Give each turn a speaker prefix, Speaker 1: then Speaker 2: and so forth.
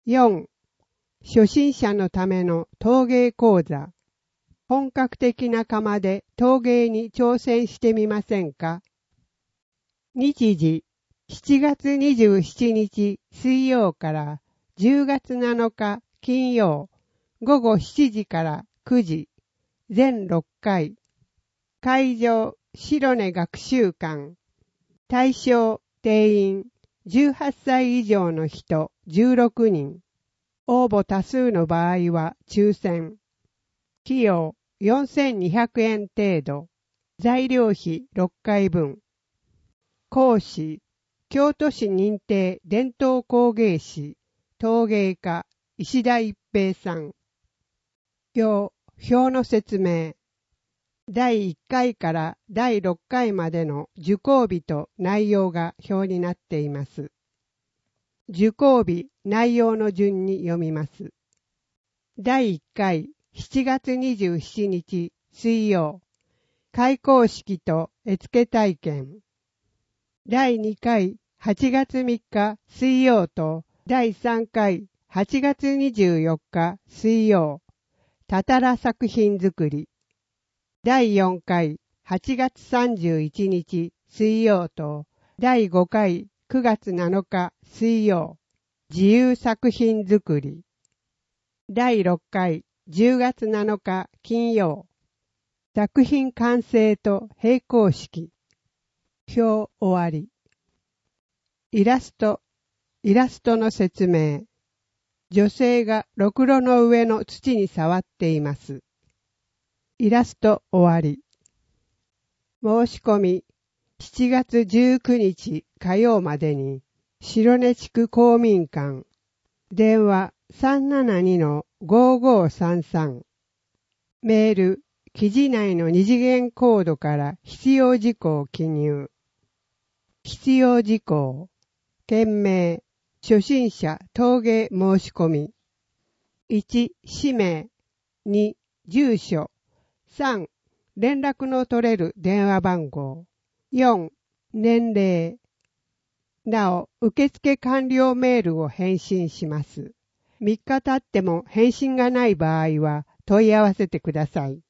Speaker 1: 4. 初心者のための陶芸講座。本格的な窯で陶芸に挑戦してみませんか？日時、7月27日水曜から10月7日金曜、午後7時から9時、全6回。会場、白根学習館。対象、定員、18歳以上の人16人。応募多数の場合は抽選。費用4200円程度。材料費6回分。講師、京都市認定伝統工芸士、陶芸家、石田一平さん。表の説明。第1回から第6回までの受講日と内容が表になっています。受講日、内容の順に読みます。第1回、7月27日水曜、開講式と絵付け体験。第2回、8月3日水曜と第3回、8月24日水曜、たたら作品作り。第4回、8月31日水曜と第5回、9月7日水曜、自由作品作り。第6回、10月7日金曜、作品完成と閉講式。表終わり。イラストの説明。女性がろくろの上の土に触っています。イラスト終わり。申し込み、7月19日火曜までに、白根地区公民館、電話 372-5533、メール、記事内の二次元コードから必要事項を記入。必要事項、件名、初心者陶芸申し込み。1、氏名。2、住所。3、連絡の取れる電話番号。4、年齢。なお、受付完了メールを返信します。3日経っても返信がない場合は問い合わせてください。